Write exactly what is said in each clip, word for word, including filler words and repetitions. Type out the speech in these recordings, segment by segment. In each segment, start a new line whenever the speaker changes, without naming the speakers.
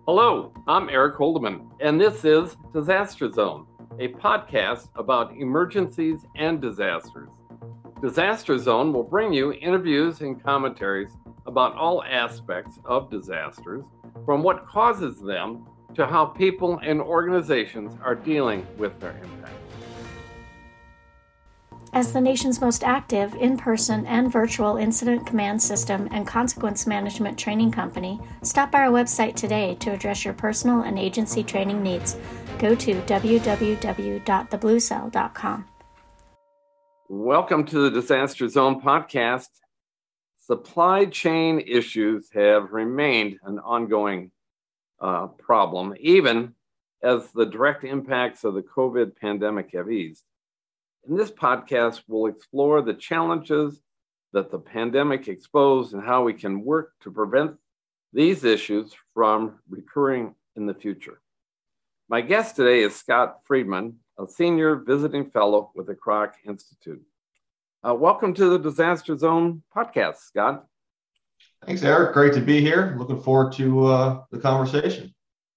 Hello, I'm Eric Holdeman, and this is Disaster Zone, a podcast about emergencies and disasters. Disaster Zone will bring you interviews and commentaries about all aspects of disasters, from what causes them to how people and organizations are dealing with their impact.
As the nation's most active in-person and virtual incident command system and consequence management training company, stop by our website today to address your personal and agency training needs. Go to w w w dot the blue cell dot com.
Welcome to the Disaster Zone podcast. Supply chain issues have remained an ongoing uh, problem, even as the direct impacts of the COVID pandemic have eased. In this podcast, we'll explore the challenges that the pandemic exposed and how we can work to prevent these issues from recurring in the future. My guest today is Scott Friedman, a senior visiting fellow with the Kroc Institute. Uh, welcome to the Disaster Zone podcast, Scott.
Thanks, Eric. Great to be here. Looking forward to uh, the conversation.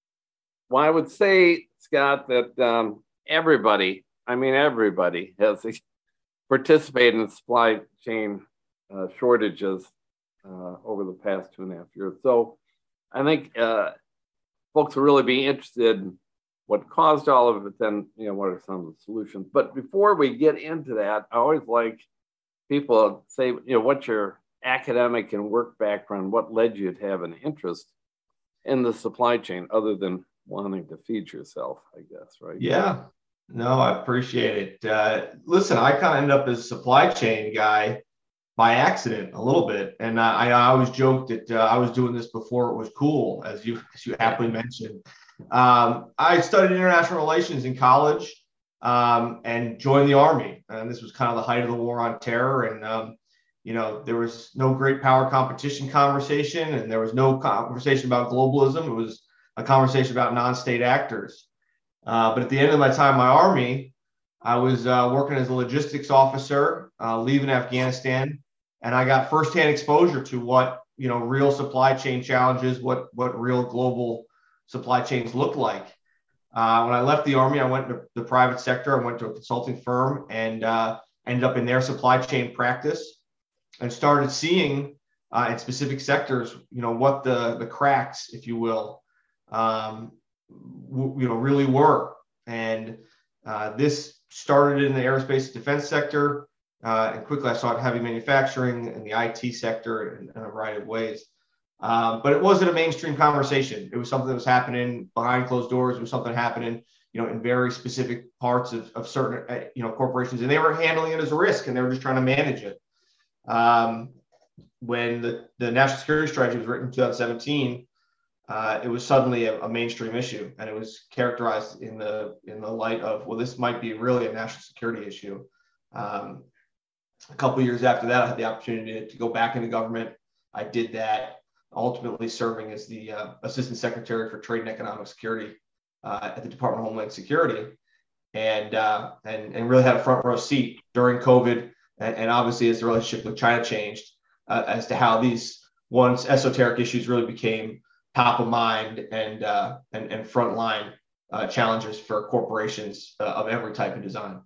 Well, I would say, Scott, that um, everybody I mean, everybody has participated in supply chain uh, shortages uh, over the past two and a half years. So I think uh, folks will really be interested in what caused all of it, then, you know, what are some of the solutions. But before we get into that, I always like people to say, you know, what's your academic and work background? What led you to have an interest in the supply chain other than wanting to feed yourself, I guess, right?
Yeah. No, I appreciate it. Uh, listen, I kind of ended up as a supply chain guy by accident a little bit. And I, I always joked that uh, I was doing this before it was cool, as you, as you happily mentioned. Um, I studied international relations in college um, and joined the Army. And this was kind of the height of the war on terror. And, um, you know, there was no great power competition conversation, and there was no conversation about globalism. It was a conversation about non-state actors. Uh, but at the end of my time in my Army, I was uh, working as a logistics officer, uh, leaving Afghanistan, and I got firsthand exposure to what, you know, real supply chain challenges, what what real global supply chains look like. Uh, when I left the Army, I went to the private sector. I went to a consulting firm and uh, ended up in their supply chain practice, and started seeing uh, in specific sectors, you know, what the the cracks, if you will, um, you know, really were. And uh, this started in the aerospace and defense sector. Uh, and quickly I saw it heavy manufacturing and the I T sector in, in a variety of ways. Um, but it wasn't a mainstream conversation. It was something that was happening behind closed doors. It was something happening, you know, in very specific parts of, of certain, uh, you know, corporations. And they were handling it as a risk, and they were just trying to manage it. Um, when the, the national security strategy was written in two thousand seventeen, Uh, it was suddenly a, a mainstream issue, and it was characterized in the in the light of, well, this might be really a national security issue. Um, a couple of years after that, I had the opportunity to, to go back into government. I did that, ultimately serving as the uh, Assistant Secretary for Trade and Economic Security uh, at the Department of Homeland Security, and uh, and and really had a front row seat during COVID, and, and obviously as the relationship with China changed, uh, as to how these once esoteric issues really became top of mind and uh, and, and frontline uh, challenges for corporations uh, of every type of design.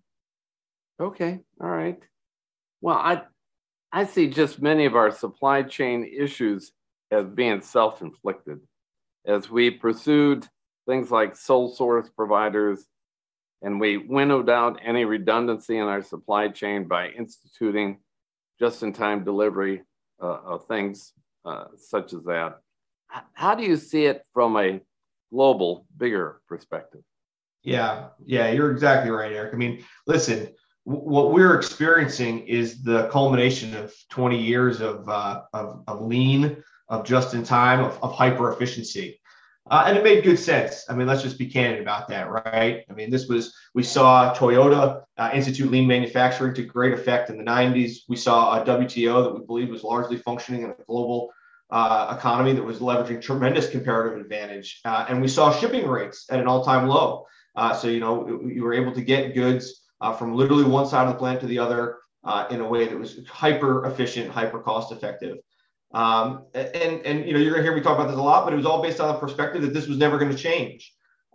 Okay, all right. Well, I I see just many of our supply chain issues as being self-inflicted, as we pursued things like sole source providers, and we winnowed out any redundancy in our supply chain by instituting just-in-time delivery uh, of things uh, such as that. How do you see it from a global, bigger perspective?
Yeah, yeah, you're exactly right, Eric. I mean, listen, w- what we're experiencing is the culmination of twenty years of uh, of, of lean, of just-in-time, of, of hyper efficiency. Uh, and it made good sense. I mean, let's just be candid about that, right? I mean, this was, we saw Toyota uh, institute lean manufacturing to great effect in the nineties. We saw a W T O that we believe was largely functioning in a global uh, economy that was leveraging tremendous comparative advantage. Uh, and we saw shipping rates at an all-time low. Uh, so, you know, you were able to get goods uh, from literally one side of the planet to the other uh, in a way that was hyper efficient, hyper cost effective. Um, and, and, you know, you're going to hear me talk about this a lot, but it was all based on the perspective that this was never going to change.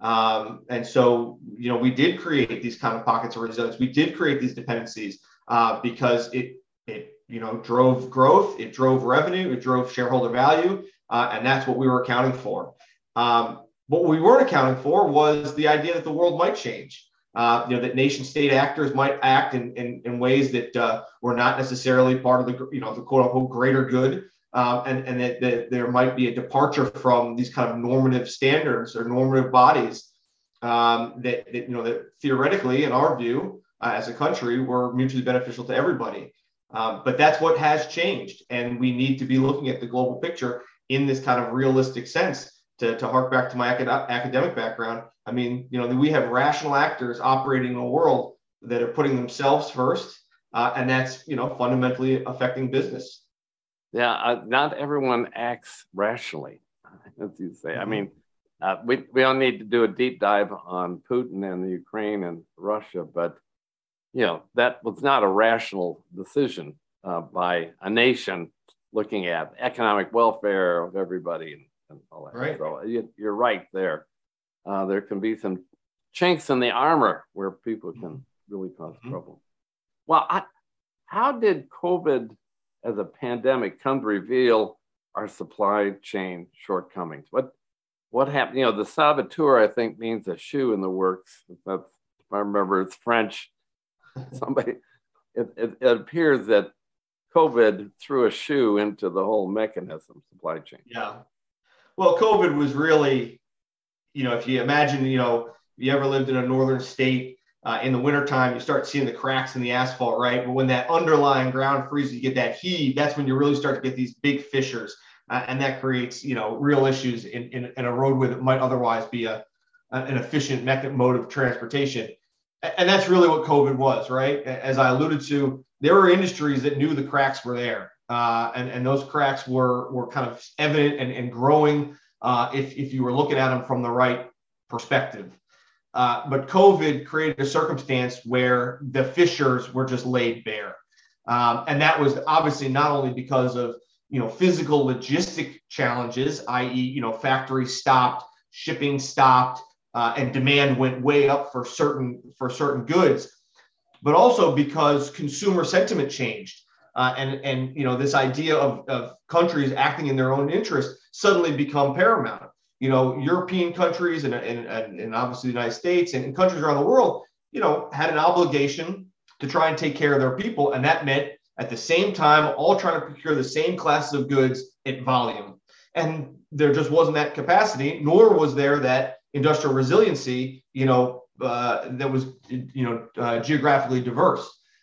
Um, and so, you know, we did create these kind of pockets of resilience. We did create these dependencies uh, because it, it, you know, drove growth, it drove revenue, it drove shareholder value, uh, and that's what we were accounting for. Um, what we weren't accounting for was the idea that the world might change. Uh, you know, that nation state actors might act in, in, in ways that uh, were not necessarily part of the, you know, the quote unquote greater good. Um, and and that, that there might be a departure from these kind of normative standards or normative bodies um, that, that, you know, that theoretically, in our view, uh, as a country, were mutually beneficial to everybody. Um, but that's what has changed. And we need to be looking at the global picture in this kind of realistic sense. To, to hark back to my acad- academic background, I mean, you know, we have rational actors operating in a world that are putting themselves first, uh, and that's, you know, fundamentally affecting business.
Yeah, uh, not everyone acts rationally, as you say. Mm-hmm. I mean, uh, we, we don't need to do a deep dive on Putin and the Ukraine and Russia, but, you know, that was not a rational decision uh, by a nation looking at economic welfare of everybody and, and all that.
Right.
So you, you're right there. Uh, there can be some chinks in the armor where people can really cause mm-hmm. trouble. Well, I, how did COVID as a pandemic come to reveal our supply chain shortcomings? What what happened? You know, the saboteur, I think, means a shoe in the works. If, that's, if I remember, it's French. Somebody, it, it, it appears that COVID threw a shoe into the whole mechanism, supply chain.
Yeah. Well, COVID was really, you know, if you imagine, you know, if you ever lived in a northern state, Uh, in the wintertime, you start seeing the cracks in the asphalt, right? But when that underlying ground freezes, you get that heave. That's when you really start to get these big fissures. Uh, and that creates, you know, real issues in, in, in a roadway that might otherwise be a, an efficient mode of transportation. And that's really what COVID was, right? As I alluded to, there were industries that knew the cracks were there. Uh, and, and those cracks were, were kind of evident and, and growing uh, if, if you were looking at them from the right perspective. Uh, but COVID created a circumstance where the fissures were just laid bare. Um, and that was obviously not only because of, you know, physical logistic challenges, that is, you know, factories stopped, shipping stopped, uh, and demand went way up for certain, for certain goods, but also because consumer sentiment changed. Uh, and, and, you know, this idea of, of countries acting in their own interest suddenly become paramount. You know, European countries and, and, and obviously the United States and countries around the world, you know, had an obligation to try and take care of their people. And that meant at the same time, all trying to procure the same classes of goods at volume. And there just wasn't that capacity, nor was there that industrial resiliency, you know, uh, that was, you know, uh, geographically diverse.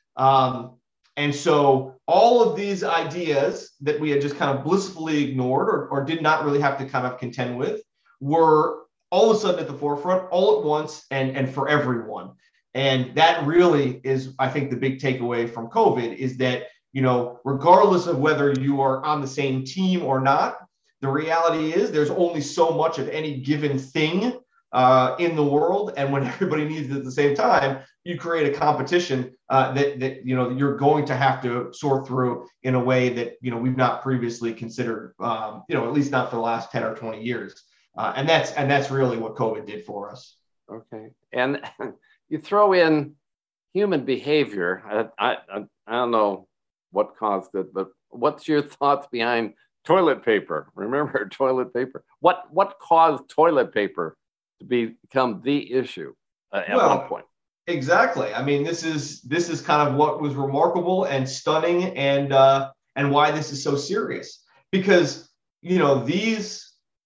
Um, and so all of these ideas that we had just kind of blissfully ignored or, or did not really have to kind of contend with were all of a sudden at the forefront, all at once, and, and for everyone. And that really is, I think, the big takeaway from COVID is that, you know, regardless of whether you are on the same team or not, the reality is there's only so much of any given thing uh, in the world. And when everybody needs it at the same time, you create a competition uh, that, that, you know, you're going to have to sort through in a way that, you know, we've not previously considered, um, you know, at least not for the last ten or twenty years. Uh, and that's and that's really what COVID did for us.
Okay. And you throw in human behavior. I, I, I don't know what caused it, but what's your thoughts behind toilet paper? Remember toilet paper? What what caused toilet paper to be, become the issue uh, at well, one point?
Exactly. I mean, this is this is kind of what was remarkable and stunning, and uh, and why this is so serious. Because, you know, these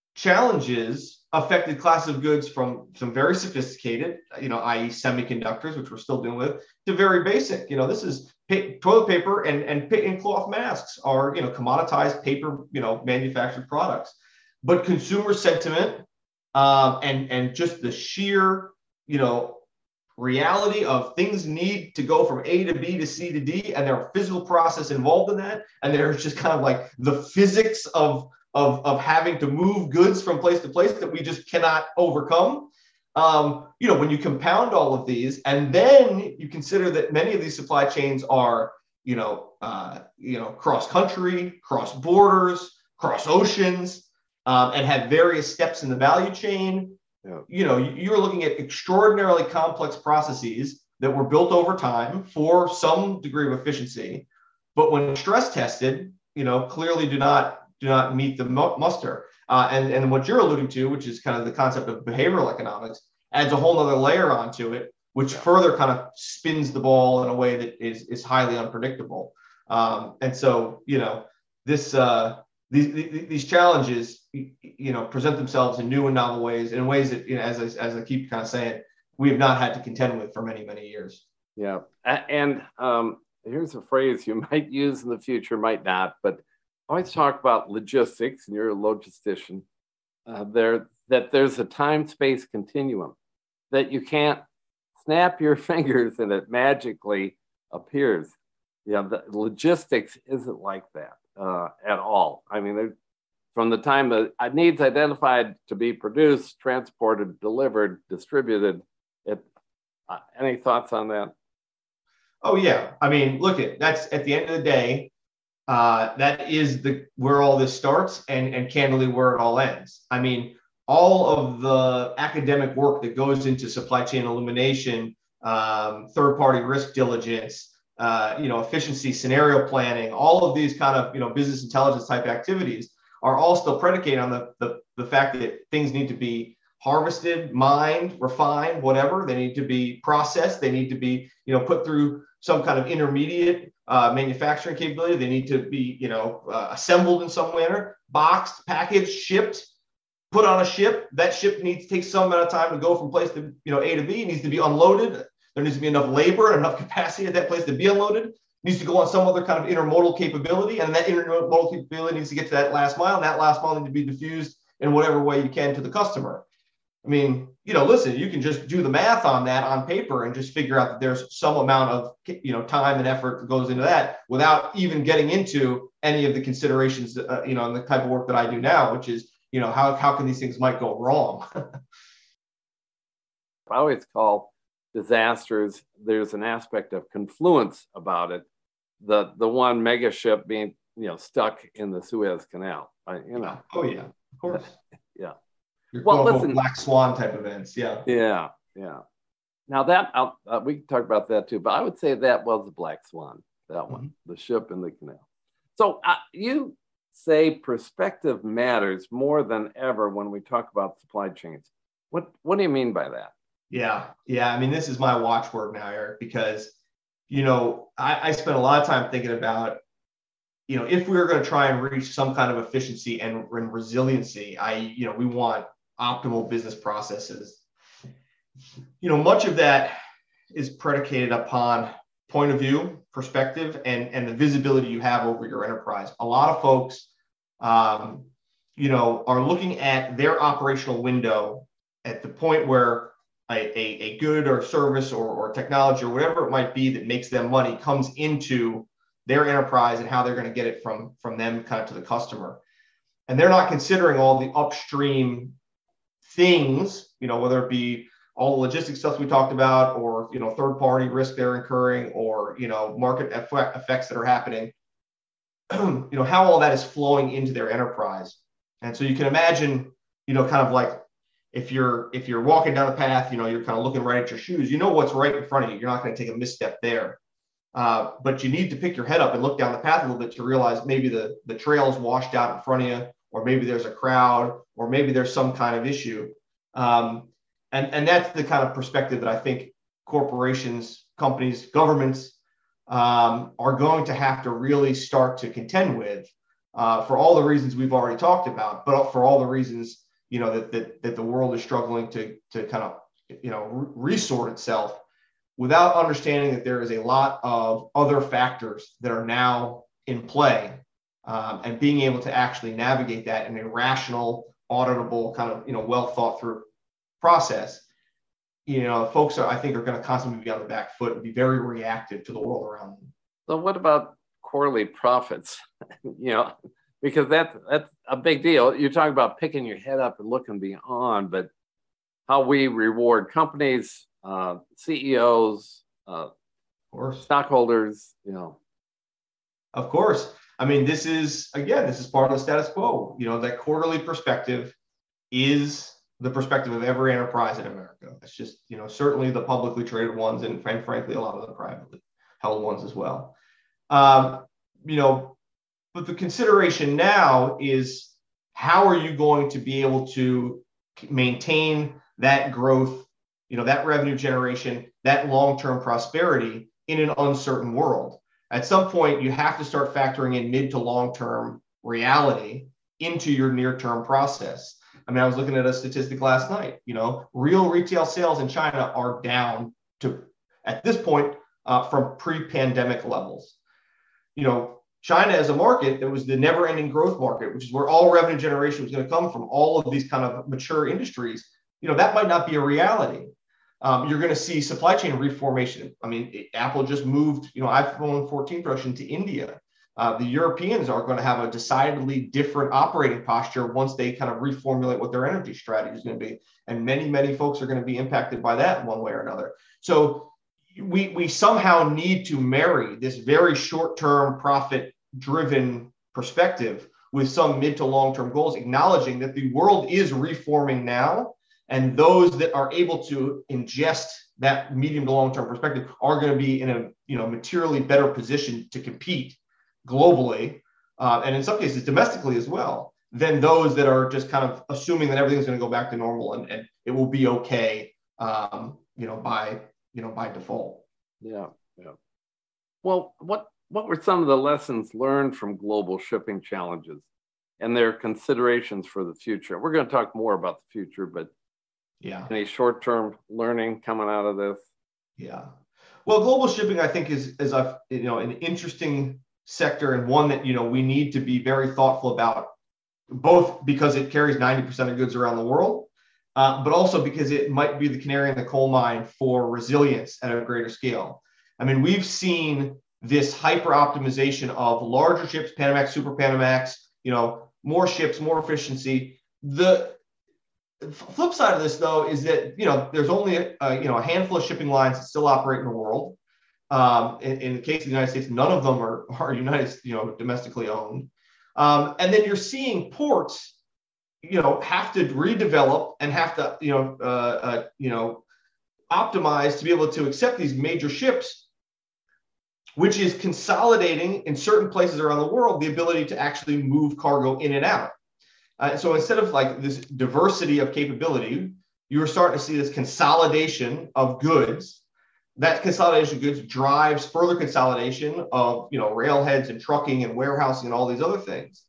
challenges affected classes of goods from some very sophisticated, you know, that is semiconductors, which we're still dealing with, to very basic. You know, this is pa- toilet paper and, and, and cloth masks are, you know, commoditized paper, you know, manufactured products. But consumer sentiment um, and, and just the sheer, you know, reality of things need to go from A to B to C to D, and there's a physical process involved in that. And there's just kind of like the physics of Of, of having to move goods from place to place that we just cannot overcome. Um, you know, when you compound all of these, and then you consider that many of these supply chains are, you know, uh, you know, cross country, cross borders, cross oceans, um, and have various steps in the value chain. Yeah. You know, you're looking at extraordinarily complex processes that were built over time for some degree of efficiency, but when stress tested, you know, clearly do not do not meet the muster. Uh, and and what you're alluding to, which is kind of the concept of behavioral economics, adds a whole other layer onto it, which yeah. further kind of spins the ball in a way that is is highly unpredictable. Um, and so, you know, this uh, these these challenges, you know, present themselves in new and novel ways, in ways that, you know, as I, as I keep kind of saying, we have not had to contend with for many, many years.
Yeah. And um, here's a phrase you might use in the future, might not, but I always talk about logistics, and you're a logistician, uh, there, that there's a time-space continuum, that you can't snap your fingers and it magically appears. Yeah, the logistics isn't like that uh, at all. I mean, from the time the needs identified to be produced, transported, delivered, distributed, it, uh, any thoughts on that?
Oh yeah, I mean, look at that's at the end of the day, uh, that is the where all this starts, and and candidly where it all ends. I mean, all of the academic work that goes into supply chain illumination, um, third-party risk diligence, uh, you know, efficiency, scenario planning, all of these kind of, you know, business intelligence type activities are all still predicated on the the, the fact that things need to be harvested, mined, refined, whatever. They need to be processed. They need to be, you know, put through some kind of intermediate uh, manufacturing capability. They need to be, you know, uh, assembled in some manner, boxed, packaged, shipped, put on a ship. That ship needs to take some amount of time to go from place to, you know, A to B. It needs to be unloaded. There needs to be enough labor and enough capacity at that place to be unloaded. It needs to go on some other kind of intermodal capability. And that intermodal capability needs to get to that last mile. And that last mile needs to be diffused in whatever way you can to the customer. I mean, you know, listen, you can just do the math on that on paper and just figure out that there's some amount of, you know, time and effort that goes into that without even getting into any of the considerations, uh, you know, and the type of work that I do now, which is, you know, how, how can these things might go wrong?
I always call disasters, there's an aspect of confluence about it. The the one mega ship being, you know, stuck in the Suez Canal, I, you know.
Oh, yeah, of course.
Yeah.
Your well, listen, black swan type events. Yeah.
Yeah. Yeah. Now that uh, we can talk about that too, but I would say that was the black swan, that one, mm-hmm. the ship in the canal. So uh, you say perspective matters more than ever when we talk about supply chains. What What do you mean by that?
Yeah. Yeah. I mean, this is my watchword now, Eric, because, you know, I, I spent a lot of time thinking about, you know, if we were going to try and reach some kind of efficiency and, and resiliency, I, you know, we want optimal business processes. You know, much of that is predicated upon point of view, perspective, and, and the visibility you have over your enterprise. A lot of folks, um, you know, are looking at their operational window at the point where a, a, a good or service or, or technology or whatever it might be that makes them money comes into their enterprise and how they're going to get it from, from them kind of to the customer. And they're not considering all the upstream things, you know, whether it be all the logistics stuff we talked about, or, you know, third party risk they're incurring, or, you know, market effect, effects that are happening, you know, how all that is flowing into their enterprise. And so you can imagine, you know, kind of like if you're, if you're walking down a path, you know, you're kind of looking right at your shoes, you know, what's right in front of you. You're not going to take a misstep there. Uh, but you need to pick your head up and look down the path a little bit to realize maybe the, the trail's washed out in front of you, or maybe there's a crowd, or maybe there's some kind of issue. Um, and, and that's the kind of perspective that I think corporations, companies, governments um, are going to have to really start to contend with uh, for all the reasons we've already talked about, but for all the reasons, you know, that, that, that the world is struggling to, to kind of, you know, re- resort itself without understanding that there is a lot of other factors that are now in play. Um, and being able to actually navigate that in a rational, auditable, kind of, you know, well thought through process, you know, folks are, I think, are going to constantly be on the back foot and be very reactive to the world around them.
So what about quarterly profits? You know, because that's, that's a big deal. You're talking about picking your head up and looking beyond, but how we reward companies, uh, C E Os, uh,
of course,
stockholders, you know.
Of course. I mean, this is, again, this is part of the status quo. You know, that quarterly perspective is the perspective of every enterprise in America. It's just, you know, certainly the publicly traded ones and, and frankly, a lot of the privately held ones as well. Um, you know, but the consideration now is, how are you going to be able to maintain that growth, you know, that revenue generation, that long-term prosperity in an uncertain world? At some point, you have to start factoring in mid to long-term reality into your near-term process. I mean, I was looking at a statistic last night. You know, real retail sales in China are down to, at this point, uh, from pre-pandemic levels. You know, China as a market, that was the never-ending growth market, which is where all revenue generation was going to come from, all of these kind of mature industries. You know, that might not be a reality. Um, you're going to see supply chain reformation. I mean, it, Apple just moved, you know, iPhone fourteen production to India. Uh, the Europeans are going to have a decidedly different operating posture once they kind of reformulate what their energy strategy is going to be. And many, many folks are going to be impacted by that one way or another. So we, we somehow need to marry this very short-term profit-driven perspective with some mid to long-term goals, acknowledging that the world is reforming now. And those that are able to ingest that medium to long-term perspective are going to be in a, you know, materially better position to compete globally, uh, and in some cases domestically as well, than those that are just kind of assuming that everything's going to go back to normal and, and it will be okay, um, you know, by you know by default.
Yeah, yeah. Well, what what were some of the lessons learned from global shipping challenges and their considerations for the future? We're going to talk more about the future, but
yeah,
any short-term learning coming out of this?
Yeah. Well, global shipping, I think, is is a you know an interesting sector, and one that, you know, we need to be very thoughtful about, both because it carries ninety percent of goods around the world, uh, but also because it might be the canary in the coal mine for resilience at a greater scale. I mean, we've seen this hyper optimization of larger ships, Panamax, Super Panamax, you know, more ships, more efficiency. The flip side of this, though, is that, you know, there's only a, you know a handful of shipping lines that still operate in the world. Um, in, in the case of the United States, none of them are, are United, you know, domestically owned. Um, and then you're seeing ports, you know, have to redevelop and have to, you know, uh, uh, you know, optimize to be able to accept these major ships, which is consolidating in certain places around the world the ability to actually move cargo in and out. Uh, so instead of like this diversity of capability, you're starting to see this consolidation of goods. That consolidation of goods drives further consolidation of, you know, railheads and trucking and warehousing and all these other things.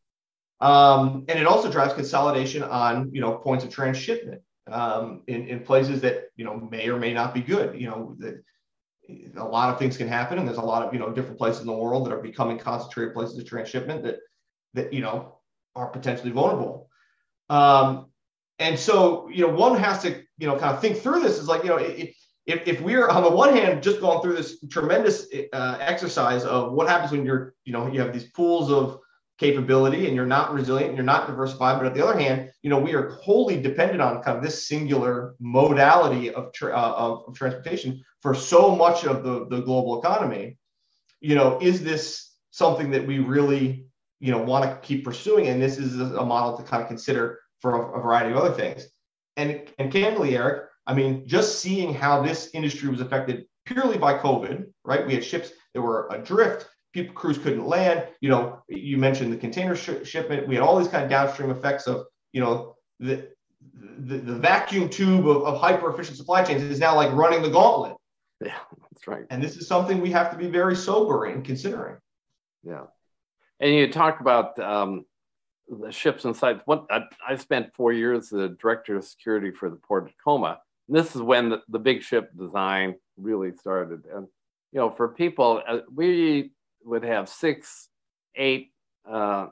Um, and it also drives consolidation on, you know, points of transshipment um, in, in places that, you know, may or may not be good. You know, the, a lot of things can happen, and there's a lot of, you know, different places in the world that are becoming concentrated places of transshipment that, that, you know, are potentially vulnerable. Um, and so, you know, one has to, you know, kind of think through this. Is like, you know, it, If, if we're on the one hand just going through this tremendous uh, exercise of what happens when you're, you know, you have these pools of capability and you're not resilient and you're not diversified, but on the other hand, you know, we are wholly dependent on kind of this singular modality of, tra- uh, of, of transportation for so much of the, the global economy. You know, is this something that we really, you know, want to keep pursuing? And this is a model to kind of consider for a, a variety of other things. And, and candidly, Eric, I mean, just seeing how this industry was affected purely by COVID, right? We had ships that were adrift, people, crews couldn't land. You know, you mentioned the container sh- shipment. We had all these kind of downstream effects of, you know, the the, the vacuum tube of, of hyper efficient supply chains is now like running the gauntlet.
Yeah, that's right.
And this is something we have to be very sober in considering.
Yeah. And you talk about um, the ships and sites. What I, I spent four years as the director of security for the Port of Tacoma. This is when the, the big ship design really started. And, you know, for people, uh, we would have six, eight uh,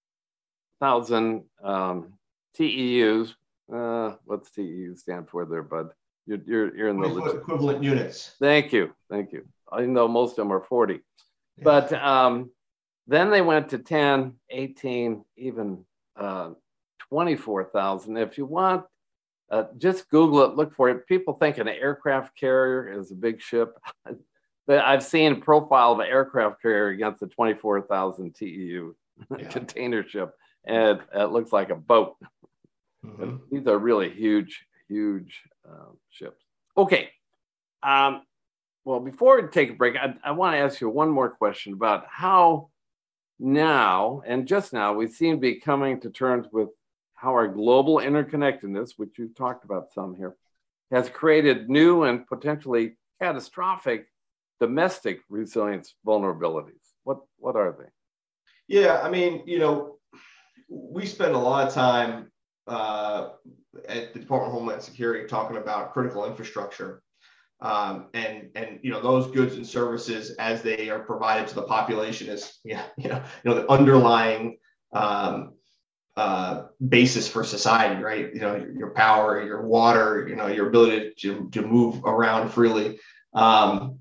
thousand um, T E Us. Uh, what's T E U stand for there, bud? You're, you're, you're in the legit-
equivalent units.
Thank you. Thank you. I know most of them are forty. Yeah. But um, then they went to ten, eighteen, even uh, twenty-four thousand. If you want, Uh, just Google it, look for it. People think an aircraft carrier is a big ship. But I've seen a profile of an aircraft carrier against a twenty-four thousand T E U yeah. container ship, and it, it looks like a boat. Mm-hmm. These are really huge, huge uh, ships. Okay. Um, well, before we take a break, I, I want to ask you one more question about how now, and just now, we seem to be coming to terms with how our global interconnectedness, which you've talked about some here, has created new and potentially catastrophic domestic resilience vulnerabilities. What what are they?
Yeah, I mean, you know, we spend a lot of time uh, at the Department of Homeland Security talking about critical infrastructure, um, and and you know those goods and services as they are provided to the population is you know you know, you know the underlying um, uh, basis for society, right? You know, your, your power, your water, you know, your ability to to move around freely. Um,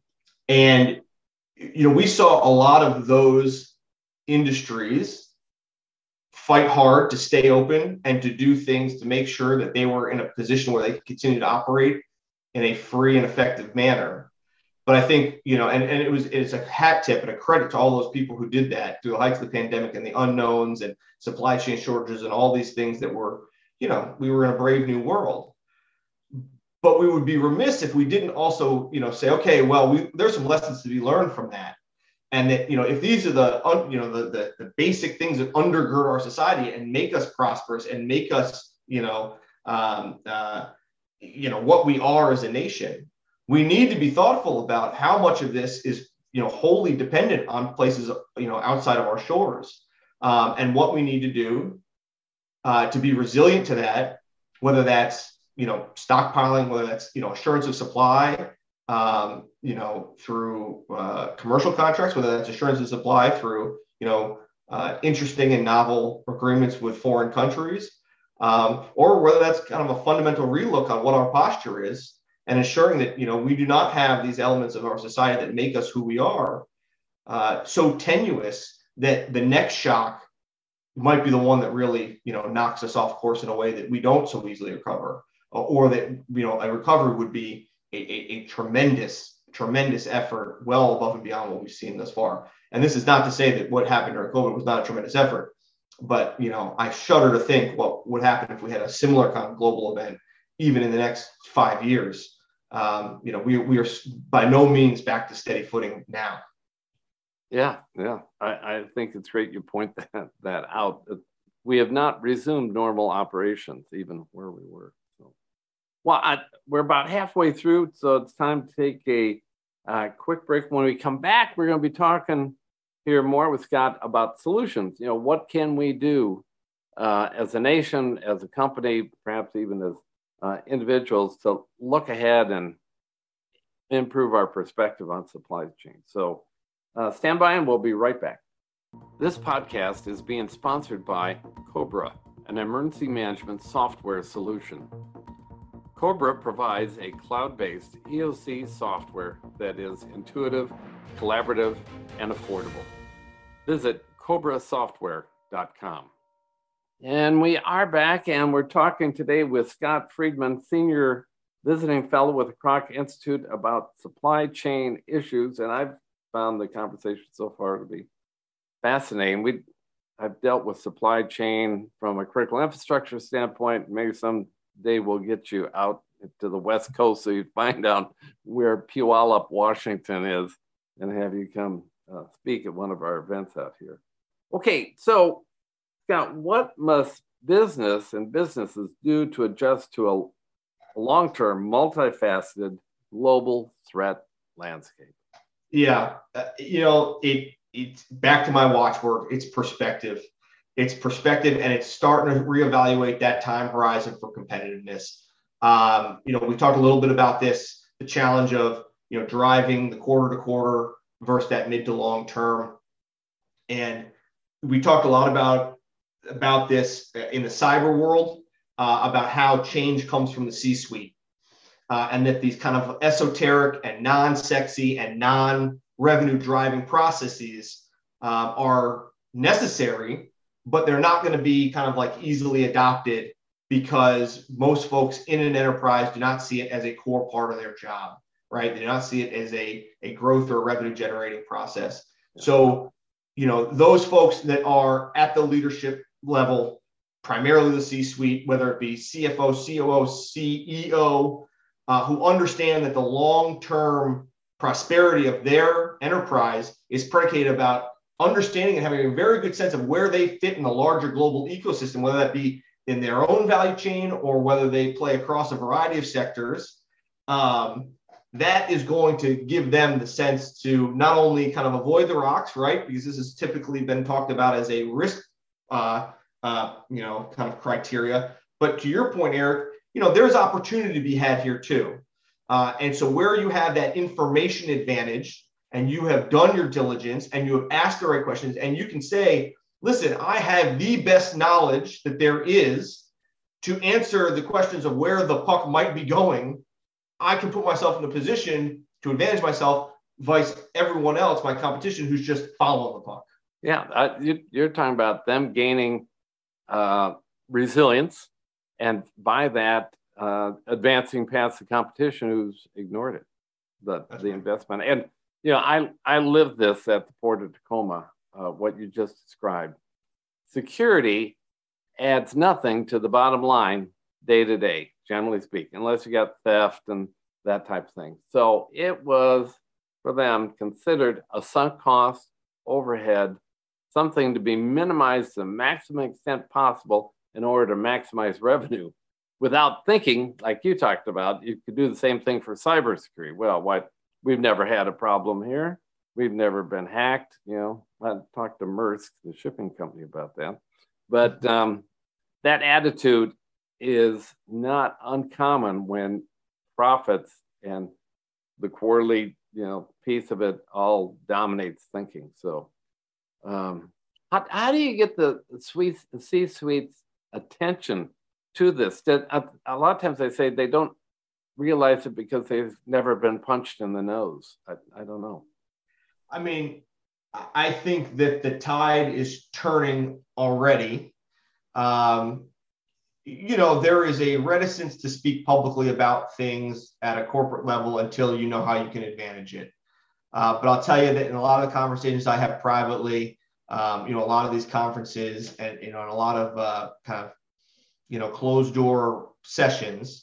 And, you know, we saw a lot of those industries fight hard to stay open and to do things to make sure that they were in a position where they could continue to operate in a free and effective manner. But I think, you know, and, and it was, it's a hat tip and a credit to all those people who did that through the heights of the pandemic and the unknowns and supply chain shortages and all these things that were, you know, we were in a brave new world. But we would be remiss if we didn't also, you know, say, okay, well, we, there's some lessons to be learned from that. And that, you know, if these are the, you know, the, the, the basic things that undergird our society and make us prosperous and make us, you know, um, uh, you know, what we are as a nation, we need to be thoughtful about how much of this is, you know, wholly dependent on places, you know, outside of our shores, um, and what we need to do uh, to be resilient to that, whether that's, you know, stockpiling, whether that's, you know, assurance of supply, um, you know, through uh, commercial contracts, whether that's assurance of supply through, you know, uh, interesting and novel agreements with foreign countries, um, or whether that's kind of a fundamental relook on what our posture is and ensuring that, you know, we do not have these elements of our society that make us who we are uh, so tenuous that the next shock might be the one that really, you know, knocks us off course in a way that we don't so easily recover. Or that, you know, a recovery would be a, a, a tremendous, tremendous effort well above and beyond what we've seen thus far. And this is not to say that what happened during COVID was not a tremendous effort, but, you know, I shudder to think what would happen if we had a similar kind of global event, even in the next five years. Um, you know, we, we are by no means back to steady footing now.
Yeah, yeah. I, I think it's great you point that, that out. We have not resumed normal operations, even where we were. Well, I, we're about halfway through, so it's time to take a uh, quick break. When we come back, we're going to be talking here more with Scott about solutions. You know, what can we do uh, as a nation, as a company, perhaps even as uh, individuals to look ahead and improve our perspective on supply chain. So uh, stand by and we'll be right back. This podcast is being sponsored by Cobra, an emergency management software solution. Cobra provides a cloud-based E O C software that is intuitive, collaborative, and affordable. Visit cobra software dot com. And we are back, and we're talking today with Scott Friedman, Senior Visiting Fellow with the Kroc Institute, about supply chain issues. And I've found the conversation so far to be fascinating. We, I've dealt with supply chain from a critical infrastructure standpoint. Maybe some day we'll get you out to the West Coast so you find out where Puyallup, Washington is, and have you come uh, speak at one of our events out here. Okay, so Scott, what must business and businesses do to adjust to a, a long-term, multifaceted global threat landscape?
Yeah, uh, you know, it it's back to my watchword. It's perspective. It's perspective, and it's starting to reevaluate that time horizon for competitiveness. Um, you know, we talked a little bit about this, the challenge of, you know, driving the quarter to quarter versus that mid to long term. And we talked a lot about, about this in the cyber world, uh, about how change comes from the C-suite, uh, and that these kind of esoteric and non-sexy and non-revenue driving processes uh, are necessary, but they're not going to be kind of like easily adopted because most folks in an enterprise do not see it as a core part of their job. right? They do not see it as a, a growth or revenue generating process. So, you know, those folks that are at the leadership level, primarily the C-suite, whether it be C F O, C O O, C E O, uh, who understand that the long-term prosperity of their enterprise is predicated about understanding and having a very good sense of where they fit in the larger global ecosystem, whether that be in their own value chain or whether they play across a variety of sectors. Um, that is going to give them the sense to not only kind of avoid the rocks, right? Because this has typically been talked about as a risk, uh, uh, you know, kind of criteria. But to your point, Eric, you know, there's opportunity to be had here too. Uh, and so where you have that information advantage and you have done your diligence and you have asked the right questions and you can say, listen, I have the best knowledge that there is to answer the questions of where the puck might be going. I can put myself in a position to advantage myself vice everyone else, my competition, who's just following the puck.
Yeah, uh, you, you're talking about them gaining uh, resilience, and by that, uh, advancing past the competition who's ignored it, the, the right. investment. And, you know, I, I lived this at the Port of Tacoma, uh, what you just described. Security adds nothing to the bottom line day to day, generally speaking, unless you got theft and that type of thing. So it was, for them, considered a sunk cost, overhead, something to be minimized to the maximum extent possible in order to maximize revenue without thinking, like you talked about, you could do the same thing for cybersecurity. Well, what we've never had a problem here. We've never been hacked. You know, I talked to Maersk, the shipping company, about that. But um, that attitude is not uncommon when profits and the quarterly, you know, piece of it all dominates thinking. So um, how, how do you get the, the C-suite's attention to this? That a, a lot of times they say they don't realize it because they've never been punched in the nose. I, I don't know.
I mean, I think that the tide is turning already. Um, you know, there is a reticence to speak publicly about things at a corporate level until you know how you can advantage it. Uh, but I'll tell you that in a lot of the conversations I have privately, um, you know, a lot of these conferences and, you know, and a lot of uh, kind of, you know, closed door sessions,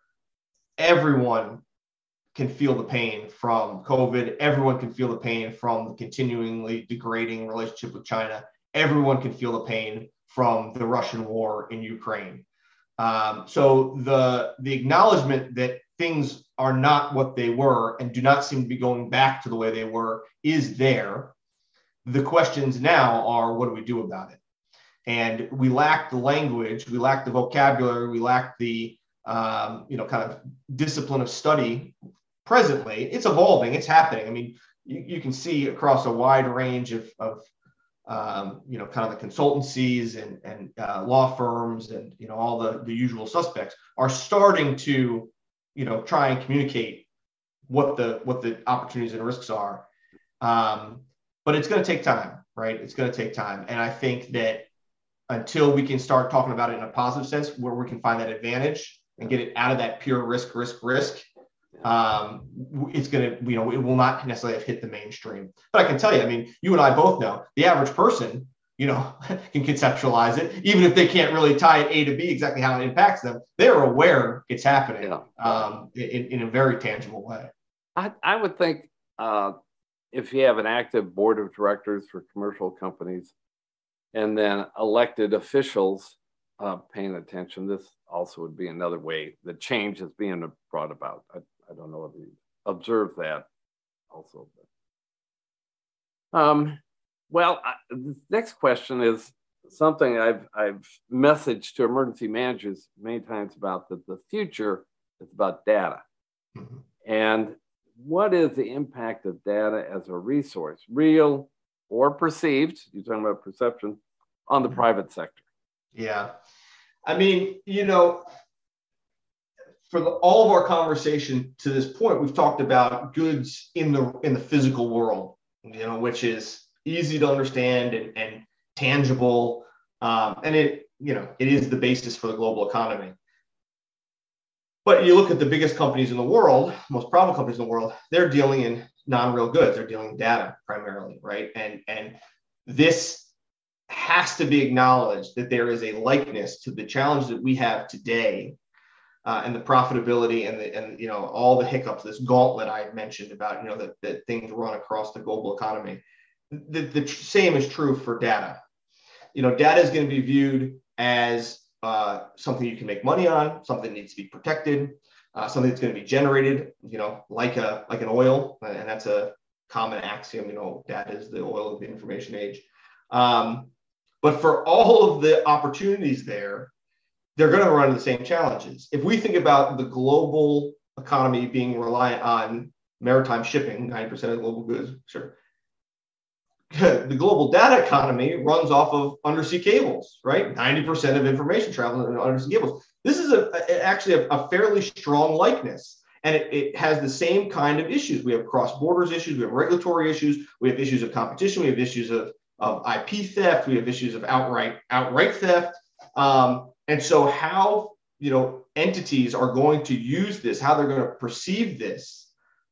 everyone can feel the pain from COVID. Everyone can feel the pain from the continuingly degrading relationship with China. Everyone can feel the pain from the Russian war in Ukraine. Um, so the, the acknowledgement that things are not what they were and do not seem to be going back to the way they were is there. The questions now are, what do we do about it? And we lack the language, we lack the vocabulary, we lack the um, you know, kind of discipline of study. Presently, it's evolving, it's happening. I mean, you, you can see across a wide range of, of um, you know, kind of the consultancies and, and uh, law firms and, you know, all the, the usual suspects are starting to, you know, try and communicate what the, what the opportunities and risks are. Um, but it's going to take time, right? It's going to take time. And I think that until we can start talking about it in a positive sense, where we can find that advantage and get it out of that pure risk, risk, risk, um, it's going to, you know, it will not necessarily have hit the mainstream. But I can tell you, I mean, you and I both know the average person, you know, can conceptualize it, even if they can't really tie it A to B exactly how it impacts them. They're aware it's happening yeah. um, in, in a very tangible way.
I, I would think uh, if you have an active board of directors for commercial companies and then elected officials uh, paying attention, this also would be another way the change is being brought about. I, I don't know if you observe that also. But, um, well, I, the next question is something I've, I've messaged to emergency managers many times about, that the future is about data. Mm-hmm. And what is the impact of data as a resource, real or perceived, you're talking about perception, on the mm-hmm. private sector?
Yeah. I mean, you know, for the, all of our conversation to this point, we've talked about goods in the in the physical world, you know, which is easy to understand and, and tangible. Um, and it, you know, it is the basis for the global economy. But you look at the biggest companies in the world, most profitable companies in the world, they're dealing in non-real goods. They're dealing in data primarily, right? And, and this has to be acknowledged that there is a likeness to the challenge that we have today, uh, and the profitability and the, and, you know, all the hiccups, this gauntlet I mentioned about, you know, that, that things run across the global economy. The, the same is true for data. You know, data is going to be viewed as uh, something you can make money on, something that needs to be protected, uh, something that's going to be generated, you know, like a like an oil, and that's a common axiom. You know, data is the oil of the information age. Um, but for all of the opportunities there, they're going to run into the same challenges. If we think about the global economy being reliant on maritime shipping, ninety percent of global goods, sure. The global data economy runs off of undersea cables, right? ninety percent of information travels in undersea cables. This is a, a actually a, a fairly strong likeness, and it, it has the same kind of issues. We have cross-borders issues, we have regulatory issues, we have issues of competition, we have issues of, of I P theft, we have issues of outright outright theft. Um, and so how, you know, entities are going to use this, how they're going to perceive this,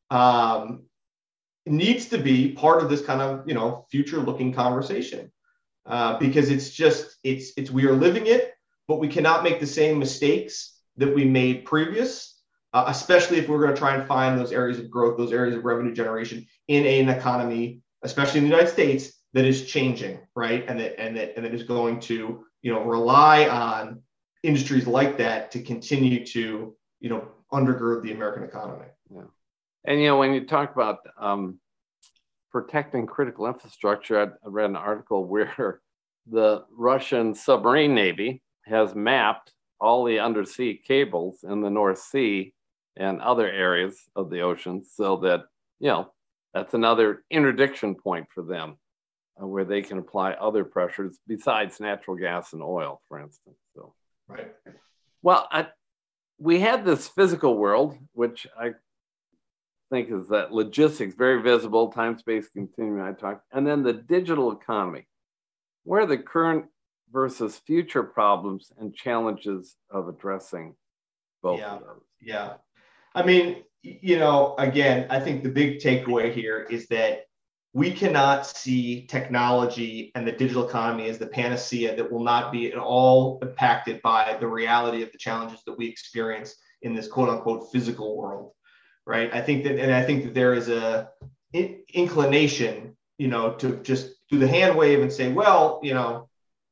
um, needs to be part of this kind of, you know, future looking conversation, uh, because it's just, it's, it's, we are living it, but we cannot make the same mistakes that we made previous, uh, especially if we're going to try and find those areas of growth, those areas of revenue generation in an economy, especially in the United States, that is changing, right? And that, and that, and that is going to, you know, rely on industries like that to continue to, you know, undergird the American economy.
Yeah. And, you know, when you talk about um, protecting critical infrastructure, I, I read an article where the Russian submarine navy has mapped all the undersea cables in the North Sea and other areas of the ocean, so that, you know, that's another interdiction point for them, uh, where they can apply other pressures besides natural gas and oil, for instance. So,
right.
Well, I, we had this physical world, which I think is that logistics, very visible, time, space, continuum, I talked, and then the digital economy. Where are the current versus future problems and challenges of addressing both
yeah,
of those?
Yeah. I mean, you know, again, I think the big takeaway here is that we cannot see technology and the digital economy as the panacea that will not be at all impacted by the reality of the challenges that we experience in this quote unquote physical world. Right. I think that, and I think that there is a in, inclination, you know, to just do the hand wave and say, well, you know,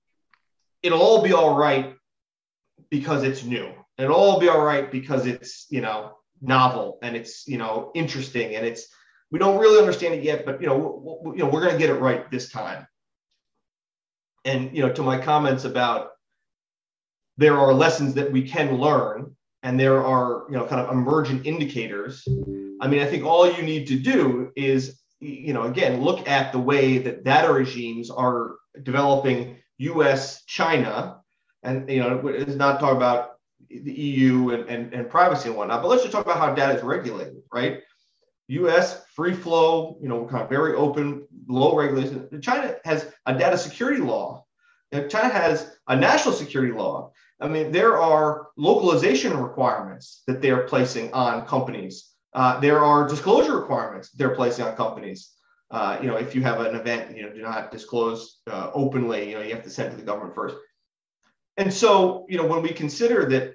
it'll all be all right because it's new. It'll all be all right because it's, you know, novel and it's, you know, interesting and it's, we don't really understand it yet, but, you know, we, you know, we're going to get it right this time. And, you know, to my comments about there are lessons that we can learn, and there are, you know, kind of emergent indicators. I mean, I think all you need to do is, you know, again, look at the way that data regimes are developing U S, China, and, you know, it's not talking about the E U and, and, and privacy and whatnot, but let's just talk about how data is regulated, right? U S, free flow, you know, kind of very open, low regulation. China has a data security law. China has a national security law. I mean, there are localization requirements that they are placing on companies. Uh, there are disclosure requirements they're placing on companies. Uh, you know, if you have an event, you know, do not disclose uh, openly. You know, you have to send it to the government first. And so, you know, when we consider that,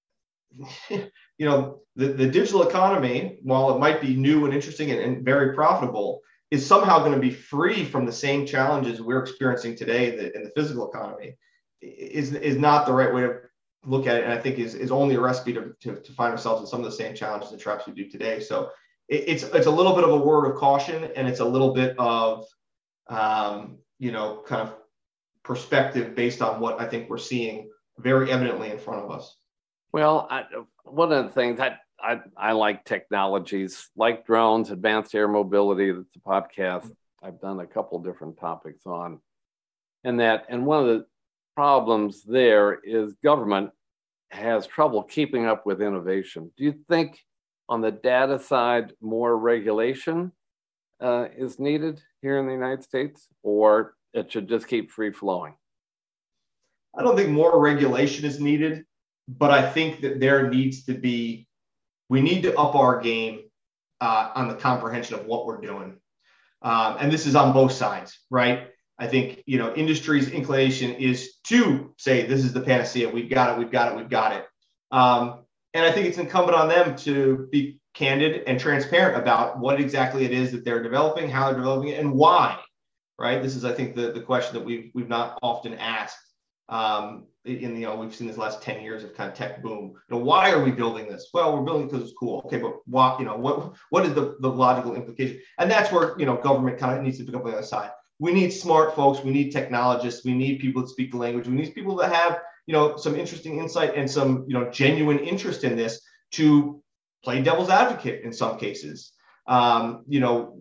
you know, the, the digital economy, while it might be new and interesting and, and very profitable, is somehow going to be free from the same challenges we're experiencing today that in the physical economy. Is, is not the right way to look at it, and I think is, is only a recipe to, to, to find ourselves in some of the same challenges and traps we do today. So it, it's it's a little bit of a word of caution, and it's a little bit of um, you know, kind of perspective based on what I think we're seeing very evidently in front of us.
Well, I, one of the things I, I I like technologies like drones, advanced air mobility. That's a podcast I've done a couple different topics on, and that and one of the problems there is government has trouble keeping up with innovation. Do you think on the data side more regulation uh, is needed here in the United States, or it should just keep free flowing?
I don't think more regulation is needed, but I think that there needs to be, we need to up our game uh, on the comprehension of what we're doing. Um, and this is on both sides, right? I think, you know, industry's inclination is to say, this is the panacea. We've got it. We've got it. We've got it. Um, and I think it's incumbent on them to be candid and transparent about what exactly it is that they're developing, how they're developing it, and why, right? This is, I think, the, the question that we've, we've not often asked. Um, in, you know, we've seen this last ten years of kind of tech boom. You know, why are we building this? Well, we're building it because it's cool. Okay, but why, you know, what, what is the, the logical implication? And that's where, you know, government kind of needs to pick up on the other side. We need smart folks. We need technologists. We need people that speak the language. We need people that have, you know, some interesting insight and some, you know, genuine interest in this to play devil's advocate in some cases. Um, you know,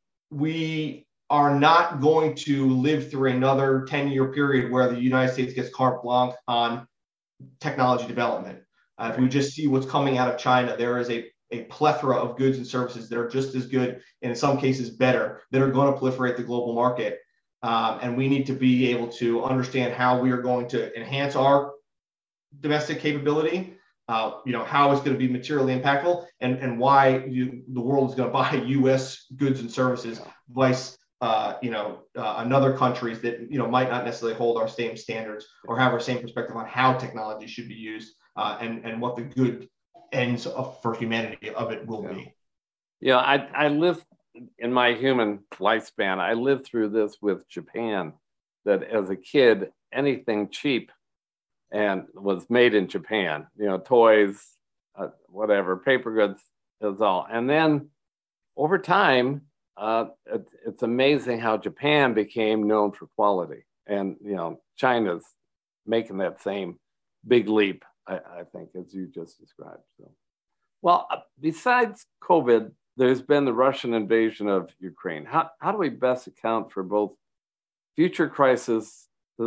we are not going to live through another ten-year period where the United States gets carte blanche on technology development. Uh, if we just see what's coming out of China, there is a, a plethora of goods and services that are just as good, and in some cases better, that are going to proliferate the global market. Um, and we need to be able to understand how we are going to enhance our domestic capability, uh, you know, how it's going to be materially impactful, and, and why you, the world is going to buy U S goods and services, vice Uh, you know, uh, another countries that, you know, might not necessarily hold our same standards or have our same perspective on how technology should be used uh, and, and what the good ends of, for humanity of it will
yeah.
be.
Yeah, I, I lived in my human lifespan, I lived through this with Japan, that as a kid, anything cheap and was made in Japan, you know, toys, uh, whatever, paper goods, is all. And then over time, Uh, it, it's amazing how Japan became known for quality, and you know China's making that same big leap, I, I think, as you just described. So, well, uh, besides COVID, there's been the Russian invasion of Ukraine. How how do we best account for both future crises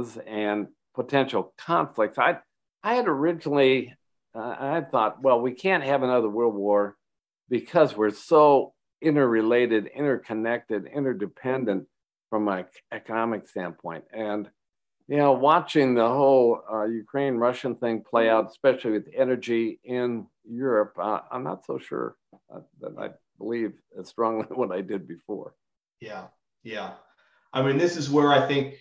and potential conflicts? I I had originally uh, I thought, well, we can't have another world war because we're so interrelated, interconnected, interdependent from an economic standpoint. And, you know, watching the whole uh, Ukraine-Russian thing play out, especially with energy in Europe, uh, I'm not so sure uh, that I believe as strongly what I did before.
Yeah, yeah. I mean, this is where I think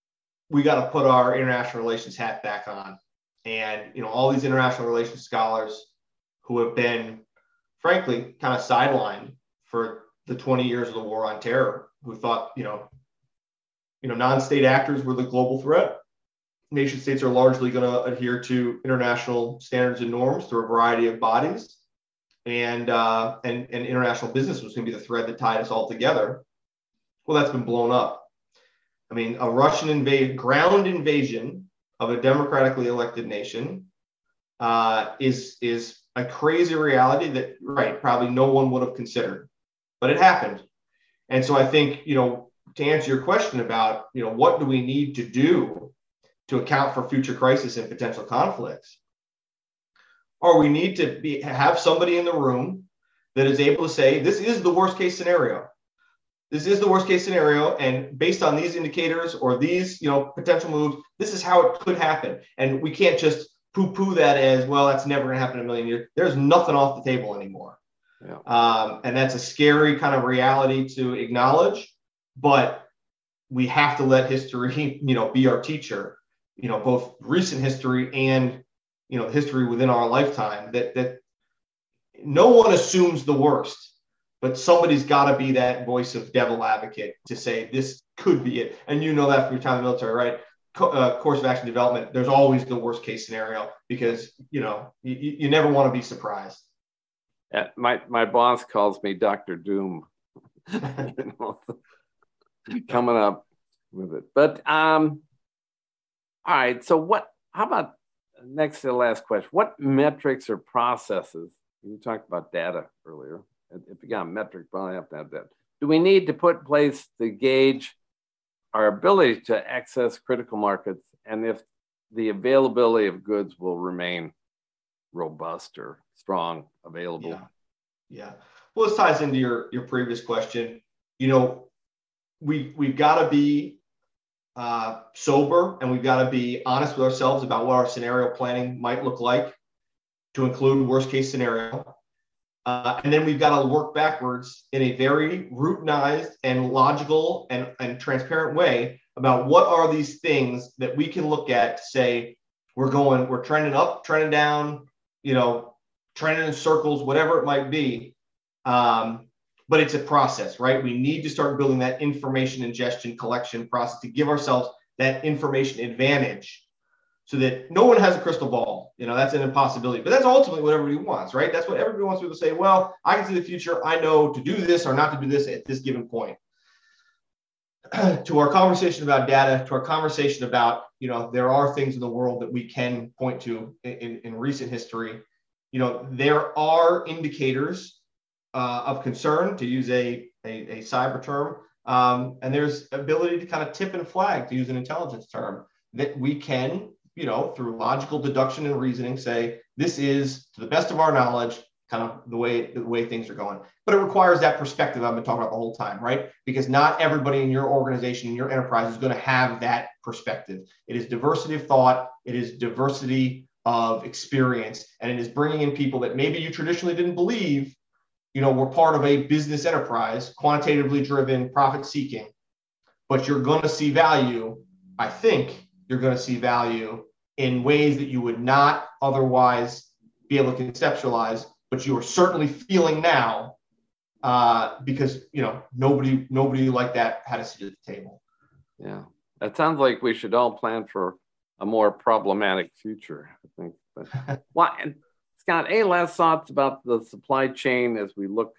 we got to put our international relations hat back on. And, you know, all these international relations scholars who have been, frankly, kind of sidelined for the twenty years of the war on terror, who thought, you know, you know, non-state actors were the global threat. Nation states are largely going to adhere to international standards and norms through a variety of bodies, and uh, and and international business was going to be the thread that tied us all together. Well, that's been blown up. I mean, a Russian invade, ground invasion of a democratically elected nation uh, is is a crazy reality that, right, probably no one would have considered. But it happened. And so I think, you know, to answer your question about, you know, what do we need to do to account for future crisis and potential conflicts? Or we need to be, have somebody in the room that is able to say, this is the worst case scenario. This is the worst case scenario. And based on these indicators or these, you know, potential moves, this is how it could happen. And we can't just poo-poo that as, well, that's never going to happen in a million years. There's nothing off the table anymore. Yeah. Um, and that's a scary kind of reality to acknowledge, but we have to let history, you know, be our teacher, you know, both recent history and, you know, history within our lifetime, that, that no one assumes the worst, but somebody's got to be that voice of devil advocate to say, this could be it. And you know that from your time in the military, right? Co- uh, course of action development, there's always the worst case scenario because, you know, you, you never want to be surprised.
Uh, my my boss calls me Doctor Doom, you know, coming up with it. But um, all right. So what? How about next to the last question? What metrics or processes? You talked about data earlier. If you got a metric, probably have to have that. Do we need to put in place to gauge our ability to access critical markets, and if the availability of goods will remain robust or strong, available?
Yeah. Yeah. Well, this ties into your, your previous question. You know, we, we've got to be uh, sober, and we've got to be honest with ourselves about what our scenario planning might look like, to include worst case scenario. Uh, and then we've got to work backwards in a very routinized and logical and, and transparent way about what are these things that we can look at to say, we're going, we're trending up, trending down, you know, trending in circles, whatever it might be. Um, but it's a process, right? We need to start building that information ingestion collection process to give ourselves that information advantage, so that no one has a crystal ball. You know, that's an impossibility, but that's ultimately what everybody wants, right? That's what everybody wants people to say, well, I can see the future. I know to do this or not to do this at this given point. To our conversation about data, to our conversation about, you know, there are things in the world that we can point to in, in recent history. You know, there are indicators uh, of concern, to use a, a, a cyber term, um, and there's ability to kind of tip and flag, to use an intelligence term, that we can, you know, through logical deduction and reasoning, say, this is, to the best of our knowledge, kind of the way the way things are going. But it requires that perspective I've been talking about the whole time, right? Because not everybody in your organization, in your enterprise, is going to have that perspective. It is diversity of thought. It is diversity of experience. And it is bringing in people that maybe you traditionally didn't believe, you know, were part of a business enterprise, quantitatively driven, profit seeking. But you're going to see value, I think, you're going to see value in ways that you would not otherwise be able to conceptualize, but you are certainly feeling now, uh, because, you know, nobody, nobody like that had a seat at the table.
Yeah, it sounds like we should all plan for a more problematic future, I think. But well, and Scott, any last thoughts about the supply chain as we look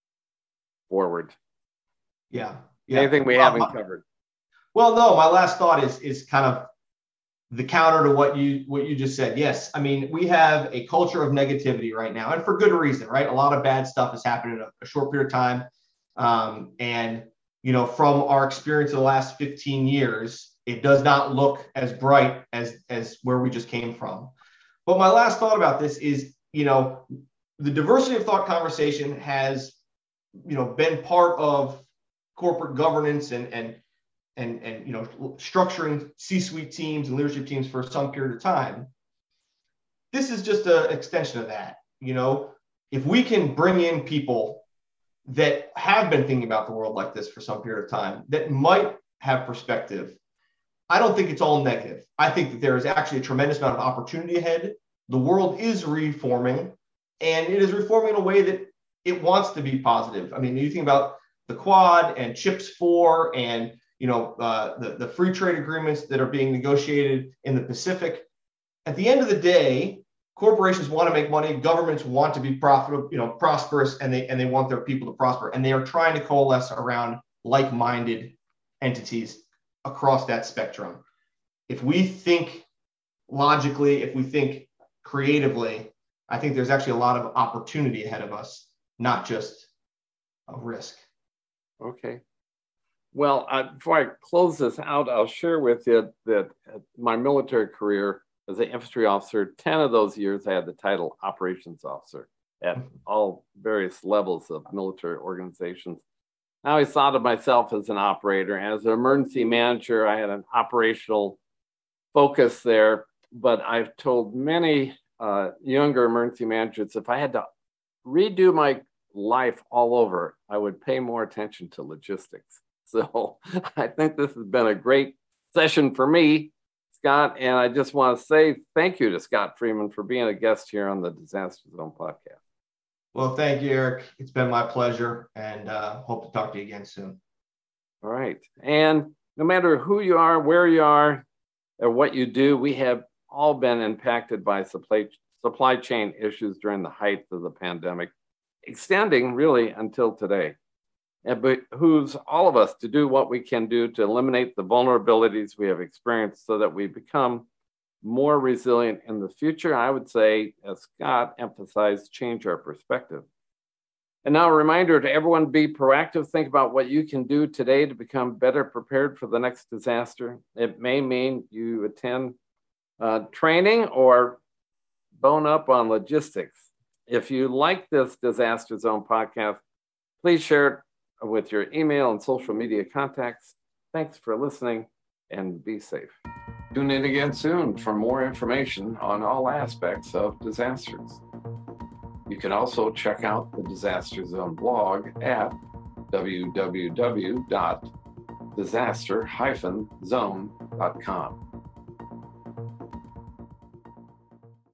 forward?
Yeah. yeah.
Anything we
well,
haven't
my,
covered?
Well, no, my last thought is is kind of the counter to what you what you just said. Yes, I mean, we have a culture of negativity right now, and for good reason, right? A lot of bad stuff has happened in a, a short period of time, um, and you know, from our experience in the last fifteen years, it does not look as bright as as where we just came from. But my last thought about this is, you know, the diversity of thought conversation has, you know, been part of corporate governance and and and, and you know, structuring C-suite teams and leadership teams for some period of time. This is just an extension of that. You know, if we can bring in people that have been thinking about the world like this for some period of time, that might have perspective, I don't think it's all negative. I think that there is actually a tremendous amount of opportunity ahead. The world is reforming, and it is reforming in a way that it wants to be positive. I mean, you think about the Quad and CHIPS four and you know, uh, the, the free trade agreements that are being negotiated in the Pacific. At the end of the day, corporations want to make money, governments want to be profitable, you know, prosperous, and they and they want their people to prosper. And they are trying to coalesce around like-minded entities across that spectrum. If we think logically, if we think creatively, I think there's actually a lot of opportunity ahead of us, not just a risk.
Okay. Well, uh, before I close this out, I'll share with you that my military career as an infantry officer, ten of those years I had the title operations officer at all various levels of military organizations. I always thought of myself as an operator. As an emergency manager, I had an operational focus there, but I've told many uh, younger emergency managers, if I had to redo my life all over, I would pay more attention to logistics. So I think this has been a great session for me, Scott, and I just want to say thank you to Scott Freeman for being a guest here on the Disaster Zone podcast.
Well, thank you, Eric. It's been my pleasure, and uh, hope to talk to you again soon.
All right. And no matter who you are, where you are, or what you do, we have all been impacted by supply, supply chain issues during the height of the pandemic, extending really until today. It behooves all of us to do what we can do to eliminate the vulnerabilities we have experienced so that we become more resilient in the future. I would say, as Scott emphasized, change our perspective. And now a reminder to everyone, be proactive. Think about what you can do today to become better prepared for the next disaster. It may mean you attend uh, training or bone up on logistics. If you like this Disaster Zone podcast, please share it with your email and social media contacts. Thanks for listening. and be safe. Tune in again soon for more information on all aspects of disasters. You can also check out the Disaster Zone blog at w w w dot disaster dash zone dot com.